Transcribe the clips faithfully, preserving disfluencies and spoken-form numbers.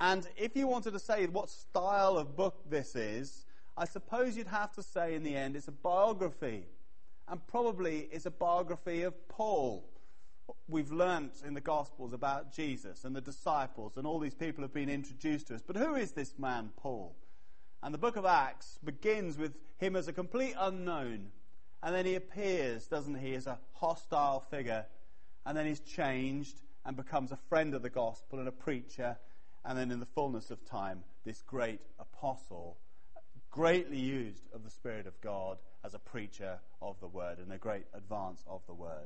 And if you wanted to say what style of book this is, I suppose you'd have to say in the end it's a biography. And probably it's a biography of Paul. We've learnt in the Gospels about Jesus and the disciples, and all these people have been introduced to us. But who is this man, Paul? And the book of Acts begins with him as a complete unknown. And then he appears, doesn't he, as a hostile figure. And then he's changed and becomes a friend of the gospel and a preacher. And then in the fullness of time, this great apostle, greatly used of the Spirit of God as a preacher of the word and a great advance of the word.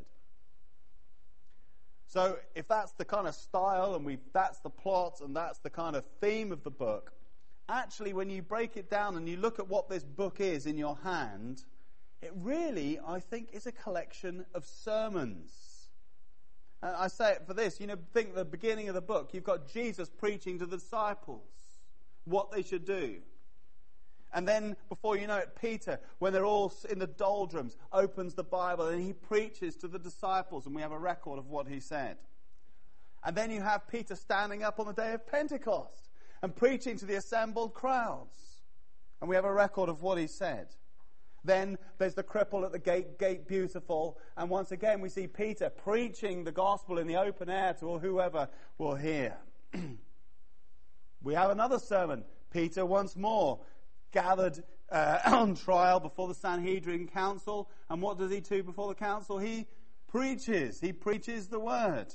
So if that's the kind of style and we that's the plot and that's the kind of theme of the book, actually when you break it down and you look at what this book is in your hand, it really, I think, is a collection of sermons. And I say it for this, you know, think at the beginning of the book, you've got Jesus preaching to the disciples what they should do. And then, before you know it, Peter, when they're all in the doldrums, opens the Bible and he preaches to the disciples, and we have a record of what he said. And then you have Peter standing up on the day of Pentecost and preaching to the assembled crowds. And we have a record of what he said. Then there's the cripple at the gate, Gate Beautiful, and once again we see Peter preaching the gospel in the open air to whoever will hear. We have another sermon. Peter once more gathered uh, on trial before the Sanhedrin council. And what does he do before the council? He preaches. He preaches the word.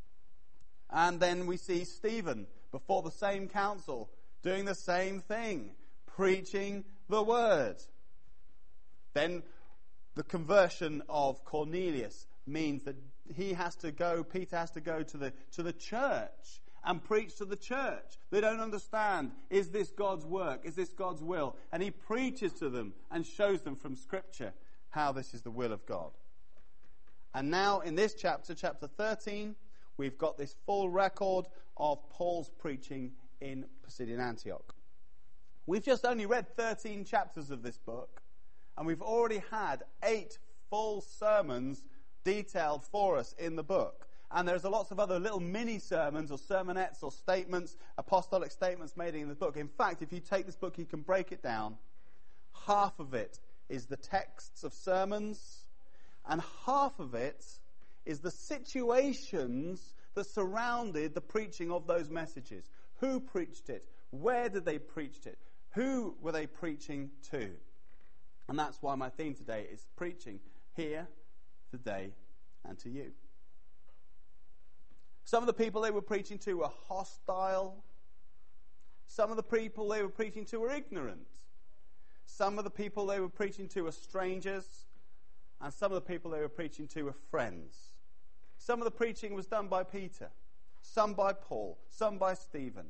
And then we see Stephen before the same council doing the same thing, preaching the word. Then the conversion of Cornelius means that he has to go, Peter has to go to the to the church and preach to the church. They don't understand, is this God's work? Is this God's will? And he preaches to them and shows them from Scripture how this is the will of God. And now in this chapter, chapter thirteen, we've got this full record of Paul's preaching in Pisidian Antioch. We've just only read thirteen chapters of this book, and we've already had eight full sermons detailed for us in the book. And there's a lots of other little mini sermons or sermonettes or statements, apostolic statements made in the book. In fact, if you take this book, you can break it down. Half of it is the texts of sermons, and half of it is the situations that surrounded the preaching of those messages. Who preached it? Where did they preach it? Who were they preaching to? And that's why my theme today is preaching here, today, and to you. Some of the people they were preaching to were hostile. Some of the people they were preaching to were ignorant. Some of the people they were preaching to were strangers. And some of the people they were preaching to were friends. Some of the preaching was done by Peter. Some by Paul. Some by Stephen.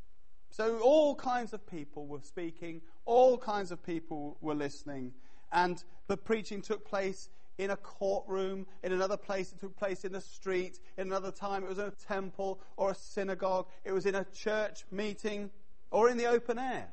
So all kinds of people were speaking. All kinds of people were listening. And the preaching took place in a courtroom. In another place it took place in the street. In another time it was in a temple or a synagogue. It was in a church meeting or in the open air.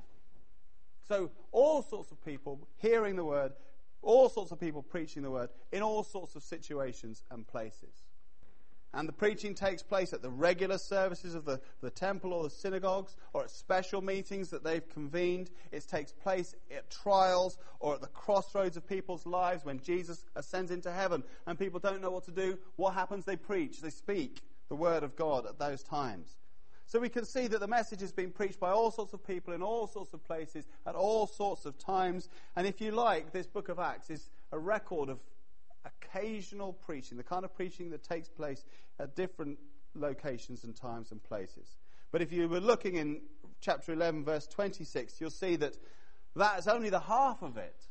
So all sorts of people hearing the word, all sorts of people preaching the word in all sorts of situations and places. And the preaching takes place at the regular services of the, the temple or the synagogues, or at special meetings that they've convened. It takes place at trials or at the crossroads of people's lives when Jesus ascends into heaven and people don't know what to do. What happens? They preach, they speak the word of God at those times. So we can see that the message is being preached by all sorts of people in all sorts of places at all sorts of times. And if you like, this book of Acts is a record of occasional preaching, the kind of preaching that takes place at different locations and times and places. But if you were looking in chapter eleven, verse twenty-six, you'll see that that is only the half of it.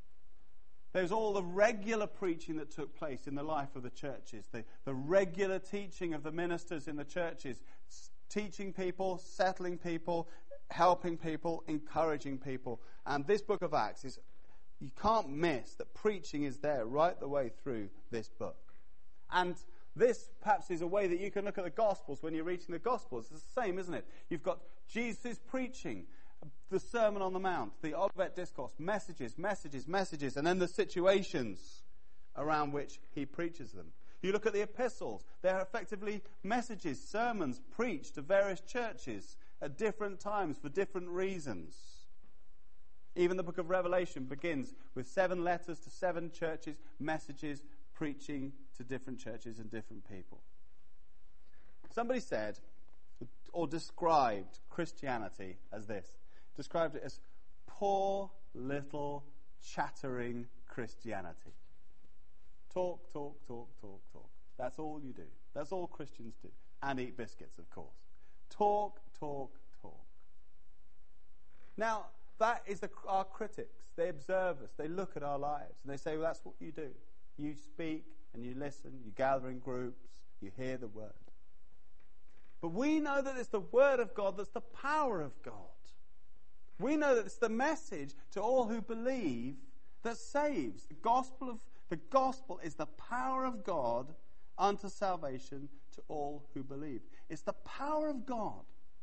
There's all the regular preaching that took place in the life of the churches, the, the regular teaching of the ministers in the churches, teaching people, settling people, helping people, encouraging people. And this book of Acts is, you can't miss that preaching is there right the way through this book. And this perhaps is a way that you can look at the Gospels when you're reading the Gospels. It's the same, isn't it? You've got Jesus preaching, the Sermon on the Mount, the Olivet Discourse, messages, messages, messages, and then the situations around which he preaches them. You look at the epistles, they're effectively messages, sermons preached to various churches at different times for different reasons. Even the book of Revelation begins with seven letters to seven churches, messages, preaching to different churches and different people. Somebody said, or described Christianity as this, described it as poor little chattering Christianity. Talk, talk, talk, talk, talk. That's all you do. That's all Christians do. And eat biscuits, of course. Talk, talk, talk. Now, that is the, our critics. They observe us. They look at our lives. And they say, well, that's what you do. You speak and you listen. You gather in groups. You hear the word. But we know that it's the word of God that's the power of God. We know that it's the message to all who believe that saves. The gospel of the gospel is the power of God unto salvation to all who believe. It's the power of God.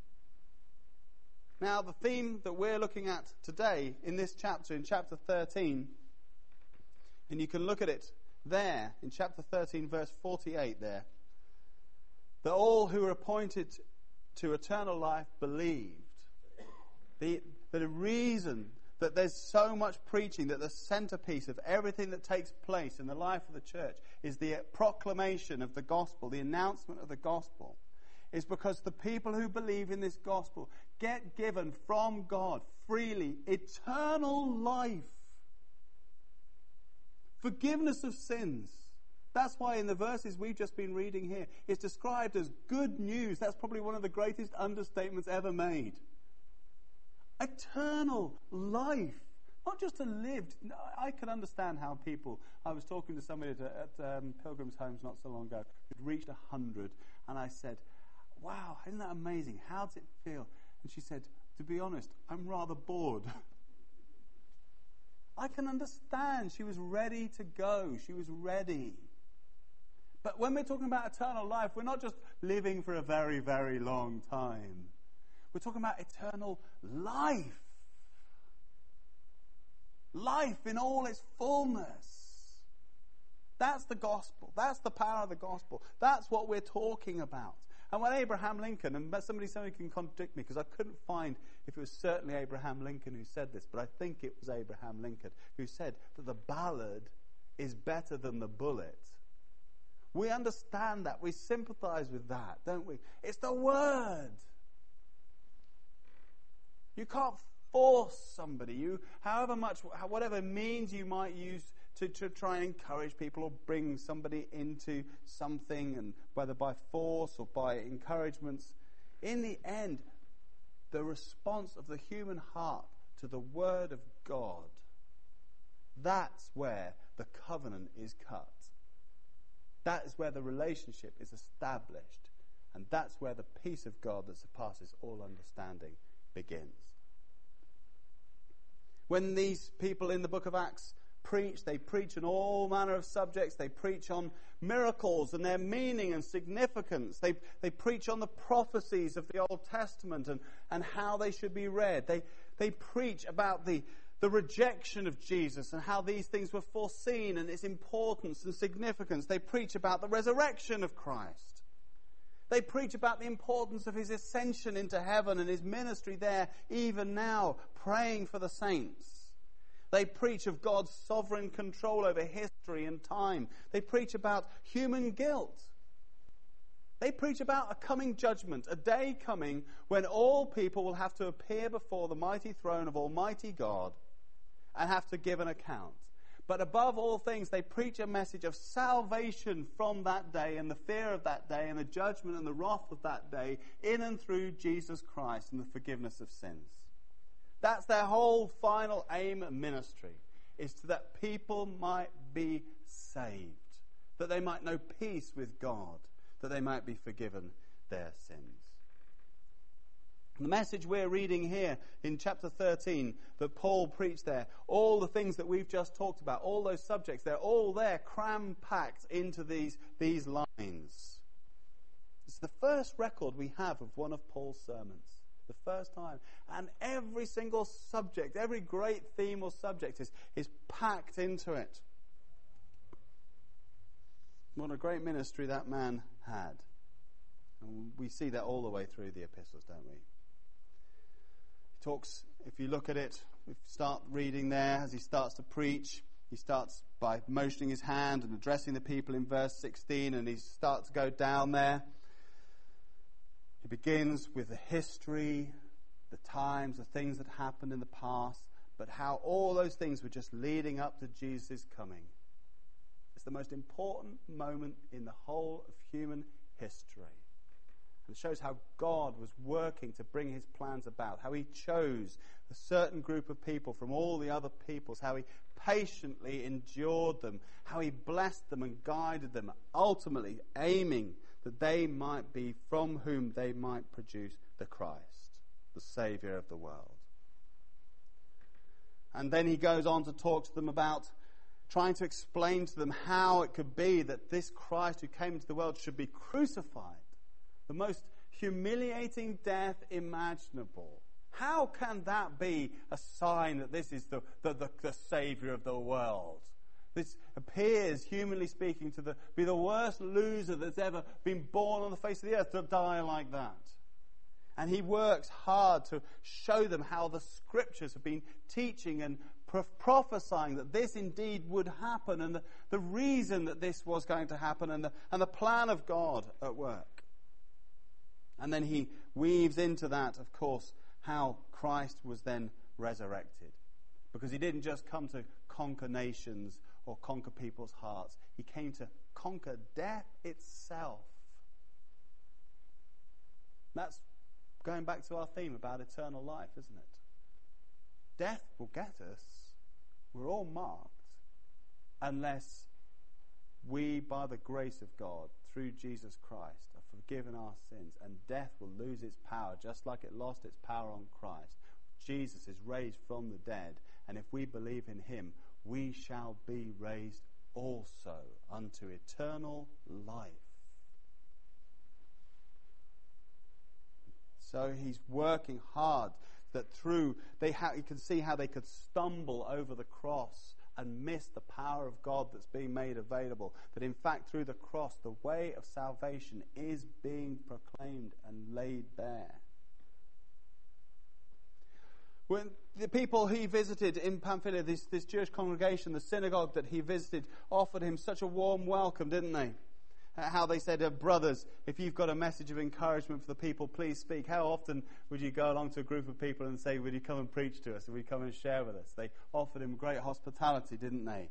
Now, the theme that we're looking at today in this chapter, in chapter thirteen, and you can look at it there, in chapter thirteen, verse forty-eight there, that all who are appointed to eternal life believed. The, the reason that there's so much preaching, that the centerpiece of everything that takes place in the life of the church is the proclamation of the gospel, the announcement of the gospel, is because the people who believe in this gospel get given from God freely eternal life. Forgiveness of sins. That's why in the verses we've just been reading here, it's described as good news. That's probably one of the greatest understatements ever made. Eternal life. Not just to live. I can understand how people... I was talking to somebody at, at um, Pilgrim's Homes not so long ago who'd reached one hundred, and I said, wow, isn't that amazing? How does it feel? And she said, to be honest, I'm rather bored. I can understand. She was ready to go. She was ready. But when we're talking about eternal life, we're not just living for a very, very long time. We're talking about eternal life. Life in all its fullness. That's the gospel. That's the power of the gospel. That's what we're talking about. And when Abraham Lincoln, and somebody, somebody can contradict me because I couldn't find if it was certainly Abraham Lincoln who said this, but I think it was Abraham Lincoln who said that the ballad is better than the bullet. We understand that. We sympathize with that, don't we? It's the word. You can't force somebody. You, however much, whatever means you might use to, to try and encourage people or bring somebody into something, and whether by force or by encouragements, in the end, the response of the human heart to the word of God, that's where the covenant is cut. That is where the relationship is established. And that's where the peace of God that surpasses all understanding begins. When these people in the book of Acts preach, they preach on all manner of subjects. They preach on miracles and their meaning and significance. They, they preach on the prophecies of the Old Testament and, and how they should be read. They, they preach about the The rejection of Jesus and how these things were foreseen and its importance and significance. They preach about the resurrection of Christ. They preach about the importance of his ascension into heaven and his ministry there even now, praying for the saints. They preach of God's sovereign control over history and time. They preach about human guilt. They preach about a coming judgment, a day coming when all people will have to appear before the mighty throne of Almighty God and have to give an account. But above all things, they preach a message of salvation from that day and the fear of that day and the judgment and the wrath of that day in and through Jesus Christ and the forgiveness of sins. That's their whole final aim and ministry, is to that people might be saved, that they might know peace with God, that they might be forgiven their sins. The message we're reading here in chapter thirteen that Paul preached there, all the things that we've just talked about, all those subjects, they're all there cram-packed into these, these lines. It's the first record we have of one of Paul's sermons. The first time. And every single subject, every great theme or subject is, is packed into it. What a great ministry that man had. And we see that all the way through the epistles, don't we? talks, if you look at it, if you start reading there, as he starts to preach, he starts by motioning his hand and addressing the people in verse sixteen, and he starts to go down there. He begins with the history, the times, the things that happened in the past, but how all those things were just leading up to Jesus' coming. It's the most important moment in the whole of human history. And it shows how God was working to bring his plans about, how he chose a certain group of people from all the other peoples, how he patiently endured them, how he blessed them and guided them, ultimately aiming that they might be from whom they might produce the Christ, the Saviour of the world. And then he goes on to talk to them about trying to explain to them how it could be that this Christ who came into the world should be crucified. The most humiliating death imaginable. How can that be a sign that this is the, the, the, the Saviour of the world? This appears, humanly speaking, to the, be the worst loser that's ever been born on the face of the earth to die like that. And he works hard to show them how the Scriptures have been teaching and pro- prophesying that this indeed would happen, and the, the reason that this was going to happen, and the, and the plan of God at work. And then he weaves into that, of course, how Christ was then resurrected. Because he didn't just come to conquer nations or conquer people's hearts. He came to conquer death itself. That's going back to our theme about eternal life, isn't it? Death will get us. We're all marked. Unless we, by the grace of God, through Jesus Christ, are forgiven our sins, and death will lose its power, just like it lost its power on Christ. Jesus is raised from the dead, and if we believe in him, we shall be raised also unto eternal life. So he's working hard that through, they ha- you can see how they could stumble over the cross and miss the power of God that's being made available. That in fact through the cross, the way of salvation is being proclaimed and laid bare. When the people he visited in Pamphylia, this, this Jewish congregation, the synagogue that he visited, offered him such a warm welcome, didn't they? How they said, uh, brothers, if you've got a message of encouragement for the people, please speak. How often would you go along to a group of people and say, would you come and preach to us? Would you come and share with us? They offered him great hospitality, didn't they?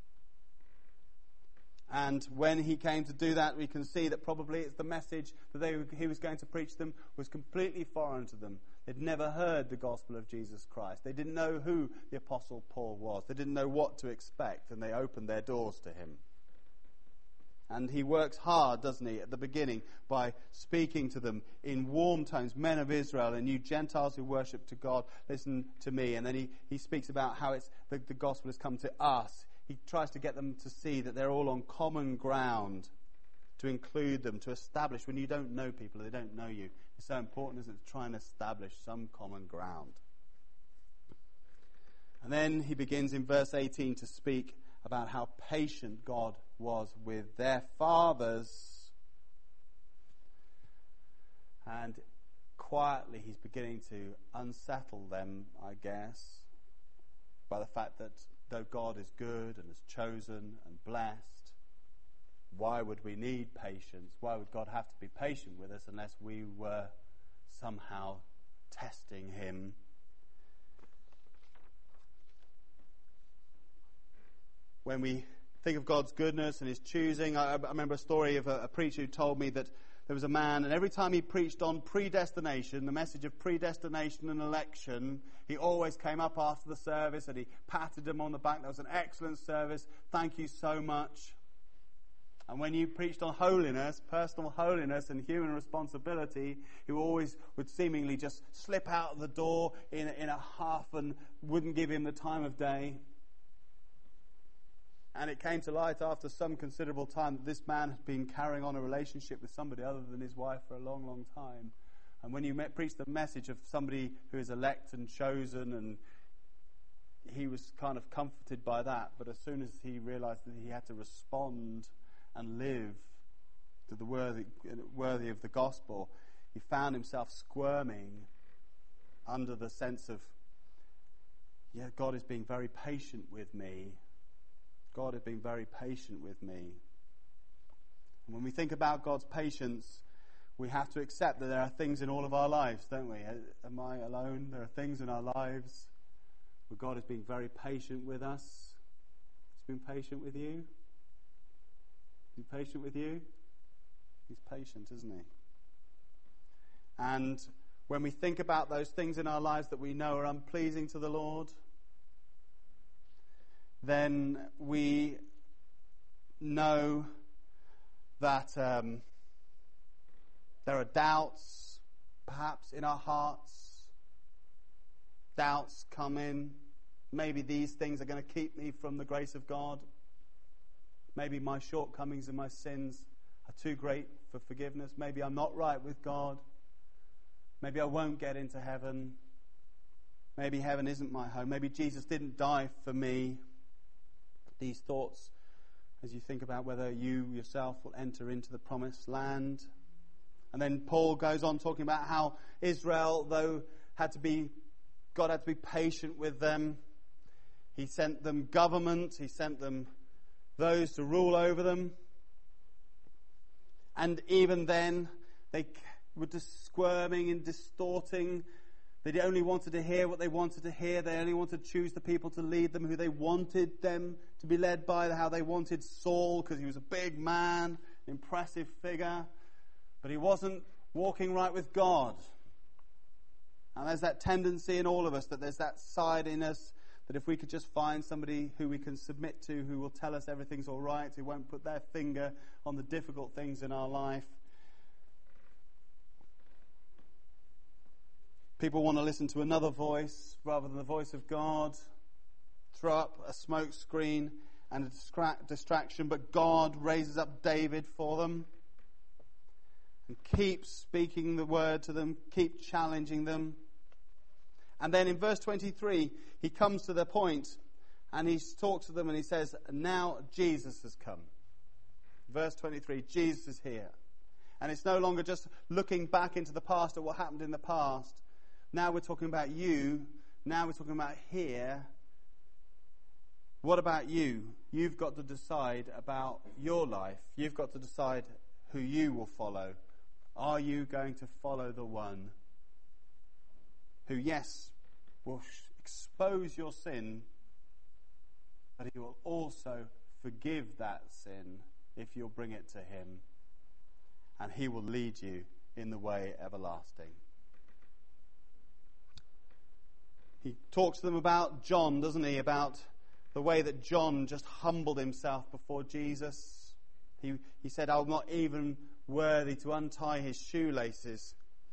And when he came to do that, we can see that probably it's the message that they, he was going to preach to them was completely foreign to them. They'd never heard the gospel of Jesus Christ. They didn't know who the Apostle Paul was. They didn't know what to expect, and they opened their doors to him. And he works hard, doesn't he, at the beginning by speaking to them in warm tones. Men of Israel and you Gentiles who worship to God, listen to me. And then he, he speaks about how it's the, the gospel has come to us. He tries to get them to see that they're all on common ground, to include them, to establish. When you don't know people, they don't know you. It's so important, isn't it, to try and establish some common ground. And then he begins in verse eighteen to speak about how patient God was with their fathers. And quietly he's beginning to unsettle them, I guess, by the fact that though God is good and has chosen and blessed, why would we need patience? Why would God have to be patient with us unless we were somehow testing him? When we think of God's goodness and his choosing, I, I remember a story of a, a preacher who told me that there was a man, and every time he preached on predestination, the message of predestination and election, he always came up after the service and he patted him on the back. That was an excellent service. Thank you so much. And when you preached on holiness, personal holiness and human responsibility, he always would seemingly just slip out of the door in, in a huff and wouldn't give him the time of day. And it came to light after some considerable time that this man had been carrying on a relationship with somebody other than his wife for a long, long time. And when you met, preached the message of somebody who is elect and chosen, and he was kind of comforted by that. But as soon as he realized that he had to respond and live to the worthy, worthy of the gospel, he found himself squirming under the sense of, yeah, God is being very patient with me. God is being very patient with me. And when we think about God's patience, we have to accept that there are things in all of our lives, don't we? Am I alone? There are things in our lives where God is being very patient with us. He's been patient with you. He's been patient with you. He's patient, isn't he? And when we think about those things in our lives that we know are unpleasing to the Lord, then we know that um, there are doubts, perhaps, in our hearts. Doubts come in. Maybe these things are going to keep me from the grace of God. Maybe my shortcomings and my sins are too great for forgiveness. Maybe I'm not right with God. Maybe I won't get into heaven. Maybe heaven isn't my home. Maybe Jesus didn't die for me. These thoughts, as you think about whether you yourself will enter into the promised land. And then Paul goes on talking about how Israel, though had to be, God had to be patient with them. He sent them government. He sent them those to rule over them. And even then, they were just squirming and distorting. They only wanted to hear what they wanted to hear. They only wanted to choose the people to lead them who they wanted them to be led by, how they wanted Saul, because he was a big man, an impressive figure. But he wasn't walking right with God. And there's that tendency in all of us, that there's that side in us, that if we could just find somebody who we can submit to, who will tell us everything's all right, who won't put their finger on the difficult things in our life. People want to listen to another voice rather than the voice of God. Throw up a smoke screen and a distra- distraction, but God raises up David for them and keeps speaking the word to them, keep challenging them. And then in verse twenty-three, he comes to the point and he talks to them and he says, now Jesus has come. Verse twenty-three, Jesus is here. And it's no longer just looking back into the past at what happened in the past. Now we're talking about you. Now we're talking about here. What about you? You've got to decide about your life. You've got to decide who you will follow. Are you going to follow the one who, yes, will expose your sin, but he will also forgive that sin if you'll bring it to him, and he will lead you in the way everlasting. He talks to them about John, doesn't he? About the way that John just humbled himself before Jesus. He, he said, I'm not even worthy to untie his shoelaces.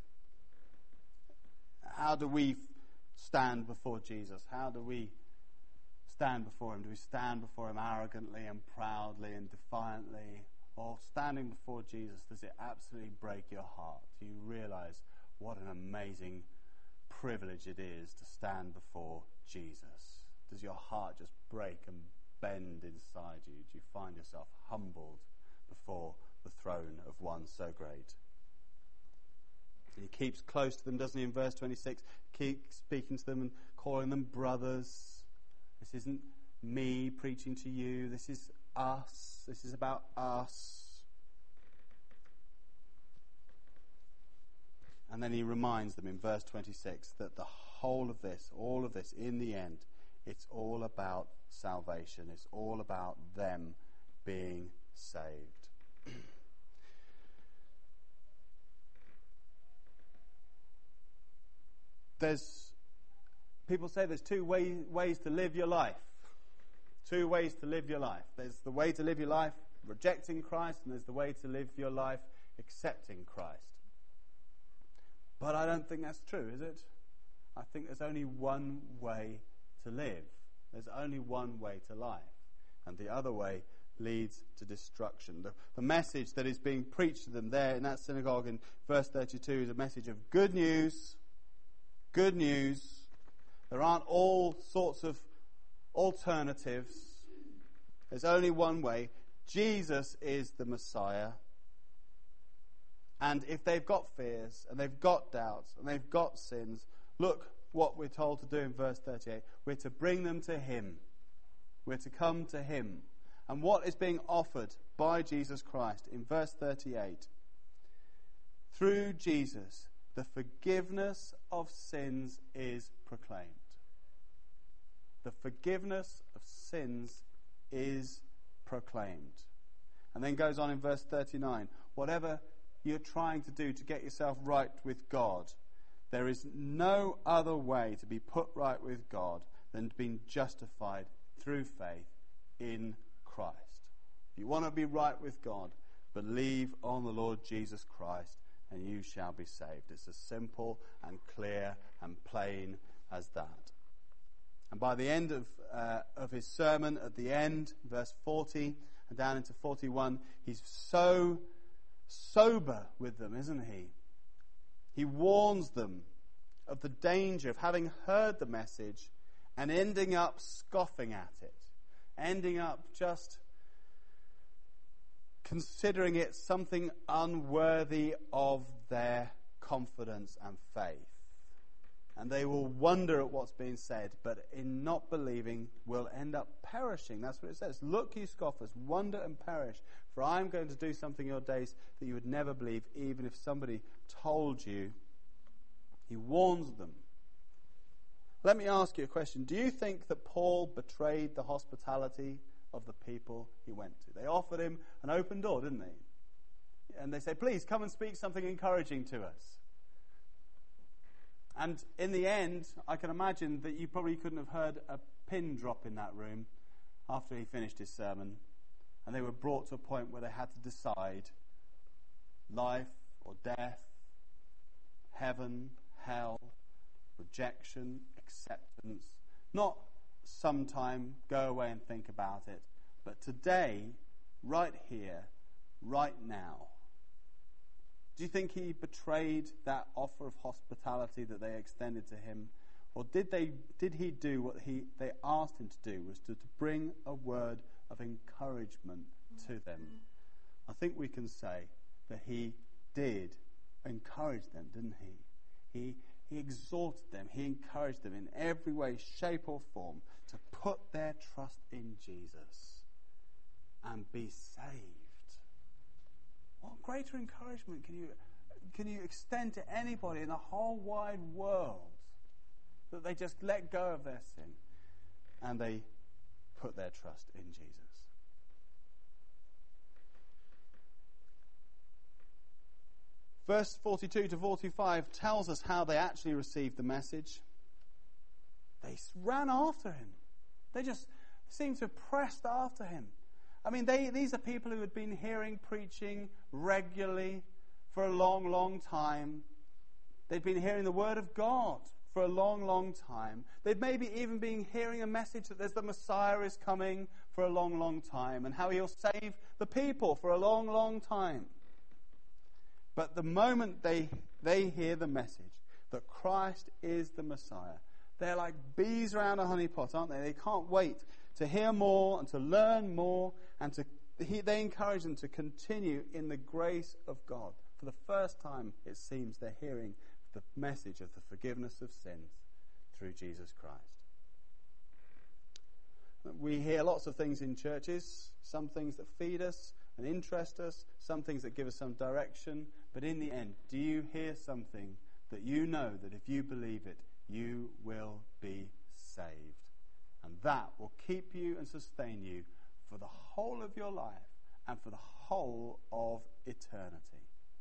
How do we stand before Jesus? How do we stand before him? Do we stand before him arrogantly and proudly and defiantly? Or standing before Jesus, does it absolutely break your heart? Do you realize what an amazing privilege it is to stand before Jesus? Does your heart just break and bend inside you? Do you find yourself humbled before the throne of one so great? And he keeps close to them, doesn't he, in verse twenty-six? Keeps speaking to them and calling them brothers. This isn't me preaching to you. This is us. This is about us. And then he reminds them in verse twenty-six that the whole of this, all of this, in the end, it's all about salvation. It's all about them being saved. There's, people say there's two way, ways to live your life. Two ways to live your life. There's the way to live your life rejecting Christ, and there's the way to live your life accepting Christ. But I don't think that's true, is it? I think there's only one way to live. There's only one way to life. And the other way leads to destruction. The, the message that is being preached to them there in that synagogue in verse thirty-two is a message of good news. Good news. There aren't all sorts of alternatives. There's only one way. Jesus is the Messiah. And if they've got fears and they've got doubts and they've got sins, Look what we're told to do in verse thirty-eight. We're to bring them to him. We're to come to him. And what is being offered by Jesus Christ in verse thirty-eight? Through Jesus, the forgiveness of sins is proclaimed. The forgiveness of sins is proclaimed. And then goes on in verse thirty-nine. Whatever you're trying to do to get yourself right with God, there is no other way to be put right with God than being justified through faith in Christ. If you want to be right with God, believe on the Lord Jesus Christ and you shall be saved. It's as simple and clear and plain as that. And by the end of, uh, of his sermon, at the end, verse forty and down into forty-one, he's so sober with them, isn't he? He warns them of the danger of having heard the message and ending up scoffing at it, ending up just considering it something unworthy of their confidence and faith. And they will wonder at what's being said, but in not believing will end up perishing. That's what it says. Look, you scoffers, wonder and perish, for I am going to do something in your days that you would never believe, even if somebody told you. He warns them. Let me ask you a question. Do you think that Paul betrayed the hospitality of the people he went to? They offered him an open door, didn't they? And they say, please come and speak something encouraging to us. And in the end, I can imagine that you probably couldn't have heard a pin drop in that room after he finished his sermon. And they were brought to a point where they had to decide life or death, heaven, hell, rejection, acceptance. Not sometime go away and think about it, but today, right here, right now. Do you think he betrayed that offer of hospitality that they extended to him? Or did they? Did he do what he they asked him to do, was to, to bring a word of encouragement to them? I think we can say that he did encourage them, didn't he? He, he exhorted them, he encouraged them in every way, shape or form to put their trust in Jesus and be saved. What greater encouragement can you can you extend to anybody in the whole wide world that they just let go of their sin and they put their trust in Jesus? Verse forty-two to forty-five tells us how they actually received the message. They ran after him. They just seemed to have pressed after him. I mean, they, these are people who had been hearing preaching regularly for a long, long time. They'd been hearing the word of God for a long, long time. They'd maybe even been hearing a message that there's the Messiah is coming for a long, long time and how he'll save the people for a long, long time. But the moment they, they hear the message that Christ is the Messiah, they're like bees around a honeypot, aren't they? They can't wait to hear more and to learn more, and to he, they encourage them to continue in the grace of God. For the first time, it seems, they're hearing the message of the forgiveness of sins through Jesus Christ. We hear lots of things in churches, some things that feed us and interest us, some things that give us some direction, but in the end, do you hear something that you know that if you believe it, you will be saved? And that will keep you and sustain you for the whole of your life and for the whole of eternity.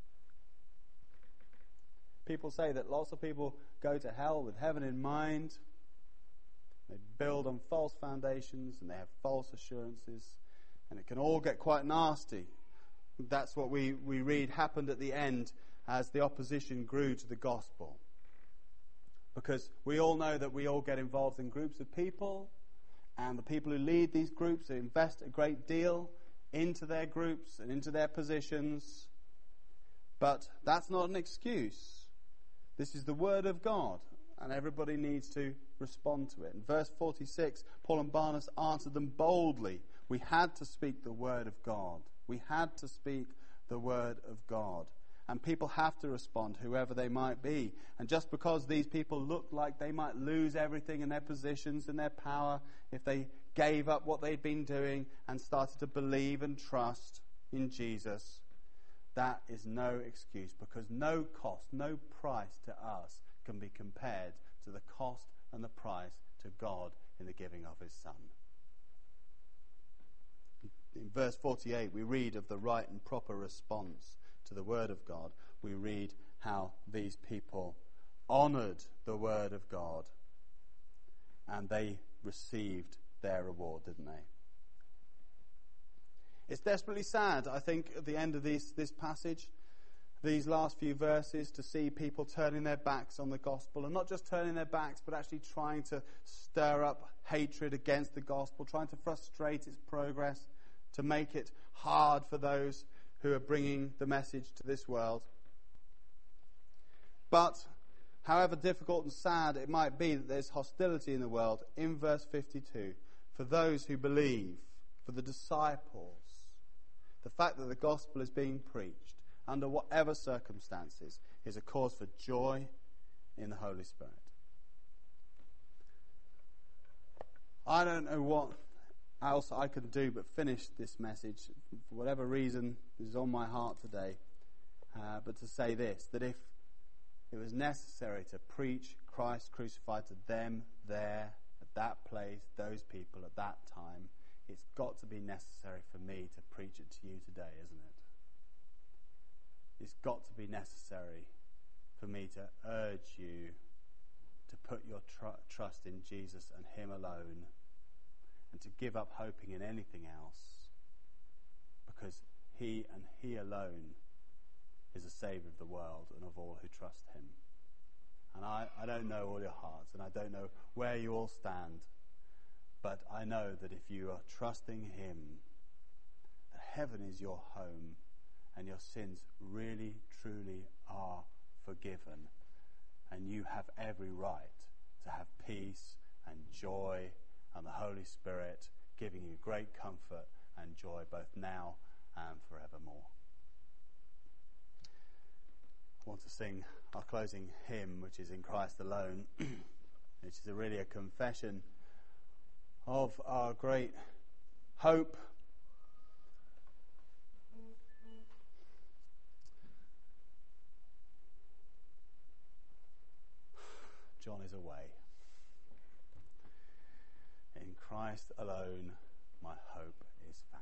People say that lots of people go to hell with heaven in mind. They build on false foundations and they have false assurances. And it can all get quite nasty. That's what we, we read happened at the end as the opposition grew to the gospel. Because we all know that we all get involved in groups of people, and the people who lead these groups invest a great deal into their groups and into their positions. But that's not an excuse. This is the word of God, and everybody needs to respond to it. In verse forty-six, Paul and Barnabas answered them boldly. We had to speak the word of God. We had to speak the word of God. And people have to respond, whoever they might be. And just because these people look like they might lose everything in their positions and their power if they gave up what they'd been doing and started to believe and trust in Jesus, that is no excuse, because no cost, no price to us can be compared to the cost and the price to God in the giving of his Son. In verse forty-eight, we read of the right and proper response to the word of God. We read how these people honoured the word of God and they received their reward, didn't they? It's desperately sad, I think, at the end of this, this passage, these last few verses, to see people turning their backs on the gospel, and not just turning their backs, but actually trying to stir up hatred against the gospel, trying to frustrate its progress, to make it hard for those who are bringing the message to this world. But, however difficult and sad it might be that there's hostility in the world, in verse fifty-two, for those who believe, for the disciples, the fact that the gospel is being preached, under whatever circumstances, is a cause for joy in the Holy Spirit. I don't know what else I can do but finish this message, for whatever reason is on my heart today, uh, but to say this, that if it was necessary to preach Christ crucified to them there, at that place, those people at that time, it's got to be necessary for me to preach it to you today, isn't it? It's got to be necessary for me to urge you to put your tr- trust in Jesus and him alone, and to give up hoping in anything else, because he and he alone is the Saviour of the world and of all who trust him. And I, I don't know all your hearts, and I don't know where you all stand, but I know that if you are trusting him, that heaven is your home, and your sins really, truly are forgiven, and you have every right to have peace and joy and the Holy Spirit giving you great comfort and joy both now and forevermore. I want to sing our closing hymn, which is In Christ Alone, which is a really a confession of our great hope. John is away. In Christ alone, my hope is found.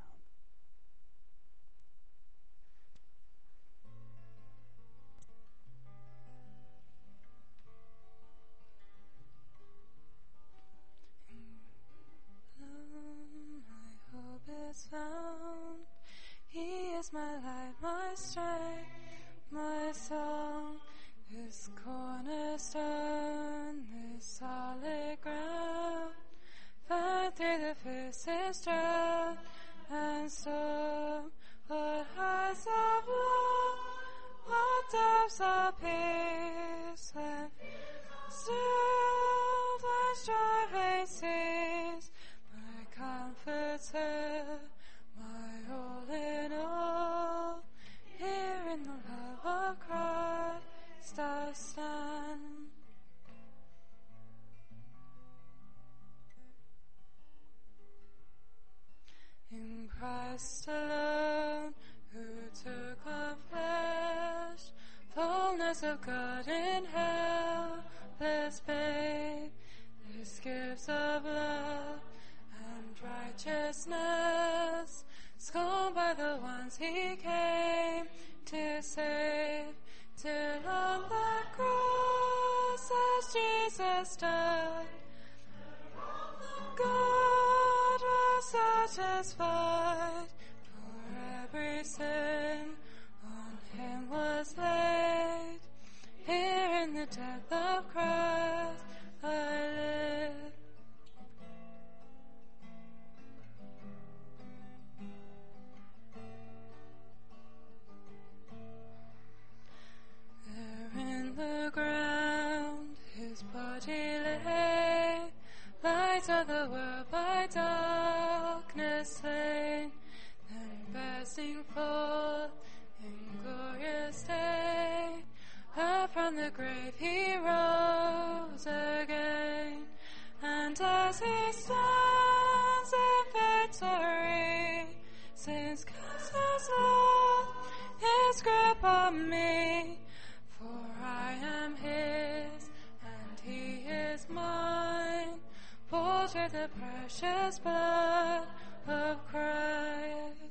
My hope is found. He is my light, my strength, my song. This cornerstone, this solid ground, fight through the fiercest drought and storm. What heights of love, what depths of peace, when still my striving cease. My comforter, my all in all, here in the love of Christ I stand. In Christ alone, who took on flesh, fullness of God in helpless babe, this gift of love and righteousness, scorned by the ones he came to save. Till on the cross as Jesus died, God was satisfied, for every sin on him was laid. Here in the death of Christ I live. The ground his body lay, light of the world by darkness slain, then bursting forth in glorious day, up from the grave he rose again. And as he stands in victory, since cast his love, his grip on me, for I am his and he is mine, bought with the precious blood of Christ.